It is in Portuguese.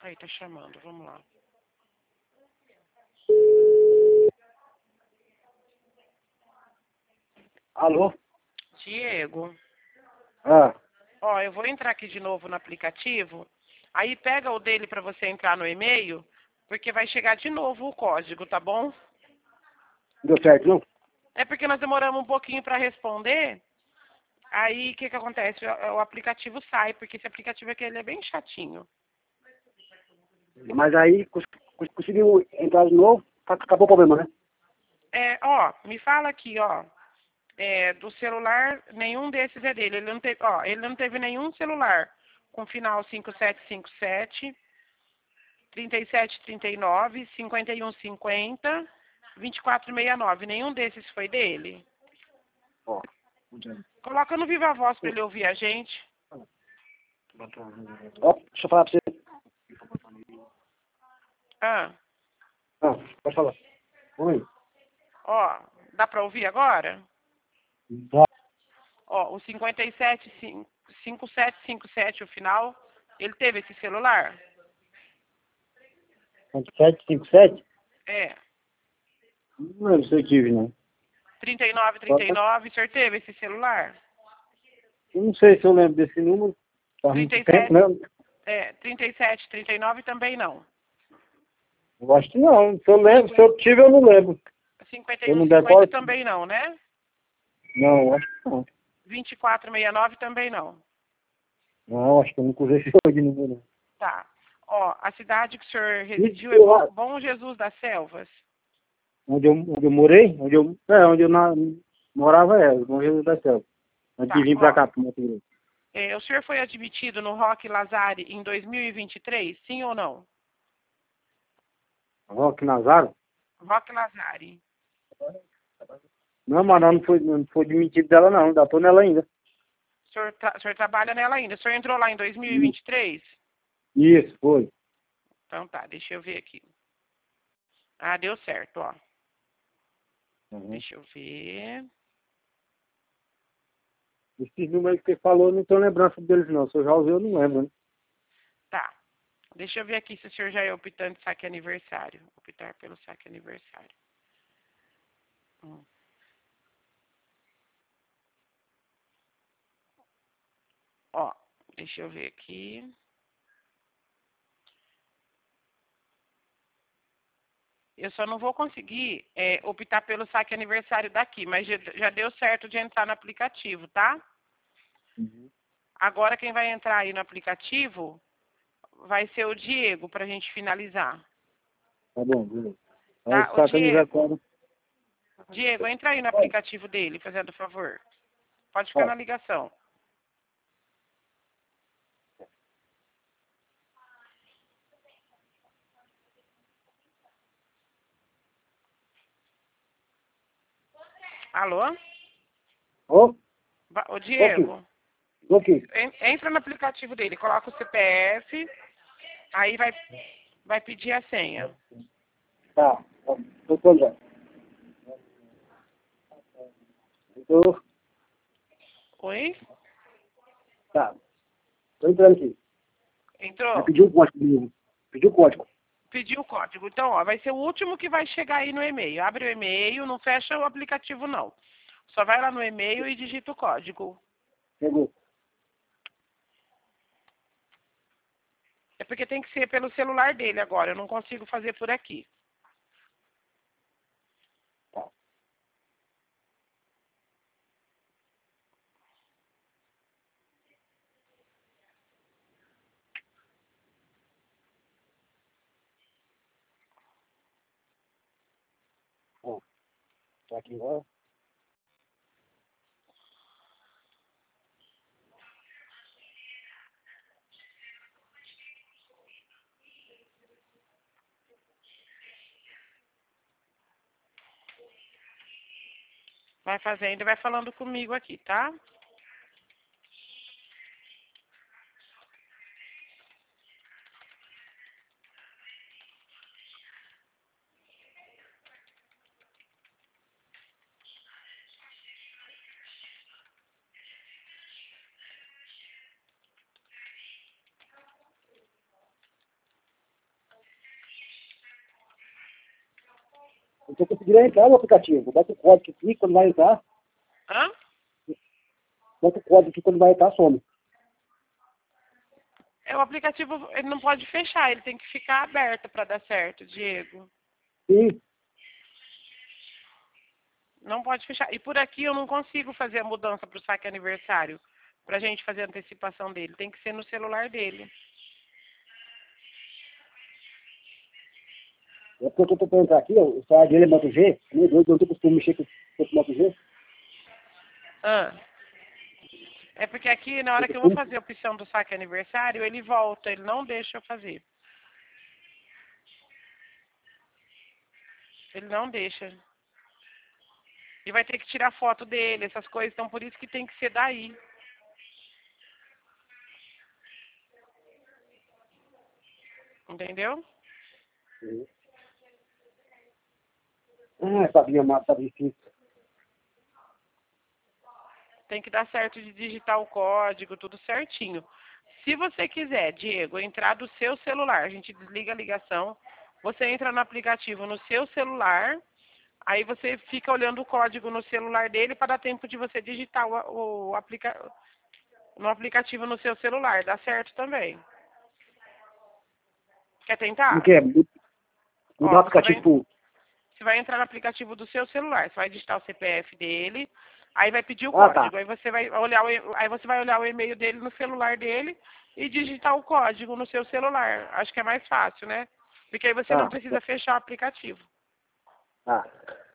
Aí, tá chamando, vamos lá. Alô? Diego, Ah, ó, eu vou entrar aqui de novo no aplicativo, aí pega o dele para você entrar no e-mail, porque vai chegar de novo o código, tá bom? deu certo, não? É porque nós demoramos um pouquinho para responder, aí o que que acontece? O aplicativo sai, porque esse aplicativo aqui ele é bem chatinho. Mas aí conseguiu entrar de novo, acabou o problema, né? Ó, me fala aqui, ó, do celular, nenhum desses é dele. Ele não teve nenhum celular com final 5757, 3739, 5150, 2469. Nenhum desses foi dele. Ó, Coloca no Viva Voz para ele ouvir a gente. ó, deixa eu falar pra você. Ah, Ah, pode falar. Oi. ó, dá para ouvir agora? Tá. Ó, o 5757, o final, ele teve esse celular? 757? É. Não lembro se eu tive, não. 3939, o senhor teve esse celular? Eu não sei se eu lembro desse número. Faz muito tempo, 37, né? 3739 também não. Eu acho que não. Se eu lembro, se eu tive, eu não lembro. Eu não 5150 decoro? também não, né? Não, acho que não. 2469 também não. Não, acho que eu nunca usei esse de número, não. Tá. Ó, a cidade que o senhor residiu é Isso lá, Bom Jesus das Selvas. onde eu morei, onde eu morava é, Bom Jesus da Selva. Antes de Tá, vir pra ó. cá, pro Mato Grosso. O senhor foi admitido no Rock Lazare em 2023, sim ou não? Roque Nazaro? Rock Lazare. Não, mas não foi demitido dela não, ainda tô nela ainda. O senhor trabalha nela ainda. O senhor entrou lá em 2023? Isso, foi. Então tá, deixa eu ver aqui. Ah, deu certo, ó. Uhum. Deixa eu ver. Esses números que você falou, eu não tenho lembrança deles não. Se eu já usei, eu não lembro, né? Tá. Deixa eu ver aqui se o senhor já é optante de saque aniversário. Optar pelo saque aniversário. Ó, deixa eu ver aqui. Eu só não vou conseguir optar pelo saque aniversário daqui, mas já deu certo de entrar no aplicativo, tá? Uhum. Agora quem vai entrar aí no aplicativo vai ser o Diego, pra gente finalizar. Tá bom, beleza. Aí Tá? Ô saca Diego, aniversário. Diego, entra aí no aplicativo dele, fazendo favor. Pode ficar Ó, na ligação. Alô? ó, Ô tô aqui, Diego, tô aqui. entra no aplicativo dele, coloca o CPF, aí vai pedir a senha. Tá, tô olhando. Tô, Oi? tá, tô entrando aqui. Vai Entrou? pedir o código de novo. Pediu o código. Pediu o código. Então, ó, vai ser o último que vai chegar aí no e-mail. Abre o e-mail, não fecha o aplicativo, não. Só vai lá no e-mail e digita o código. Chegou. É porque tem que ser pelo celular dele agora. Eu não consigo fazer por aqui. Tá. Ó, tá aqui agora. Vai fazendo e vai falando comigo aqui, tá? Eu tô conseguindo entrar no aplicativo. Bota o código aqui, quando vai entrar, Hã? bota o código aqui, quando vai entrar, some. O aplicativo, ele não pode fechar, ele tem que ficar aberto para dar certo, Diego. Sim. Não pode fechar. E por aqui eu não consigo fazer a mudança para o saque aniversário, para a gente fazer a antecipação dele. Tem que ser no celular dele. É porque eu tô tentando entrar aqui, ó, o celular dele é Moto G, meu Deus, eu não tenho costume mexer com esse Moto G. Ah. É porque aqui, na hora que eu vou fazer a opção do saque aniversário, ele volta, ele não deixa eu fazer. Ele não deixa. E vai ter que tirar foto dele, essas coisas, então por isso que tem que ser daí. Entendeu? Sabia, mas tá difícil. Tem que dar certo de digitar o código, tudo certinho. Se você quiser, Diego, entrar do seu celular, a gente desliga a ligação, você entra no aplicativo no seu celular, aí você fica olhando o código no celular dele para dar tempo de você digitar no aplicativo no seu celular. Dá certo também. Quer Não tentar? quer mudar o Ó, aplicativo pro... você vai entrar no aplicativo do seu celular, você vai digitar o CPF dele, aí vai pedir o Ah, tá. código, aí você vai olhar o e-mail dele no celular dele e digitar o código no seu celular. Acho que é mais fácil, né? Porque aí você não Tá. precisa fechar o aplicativo. Tá.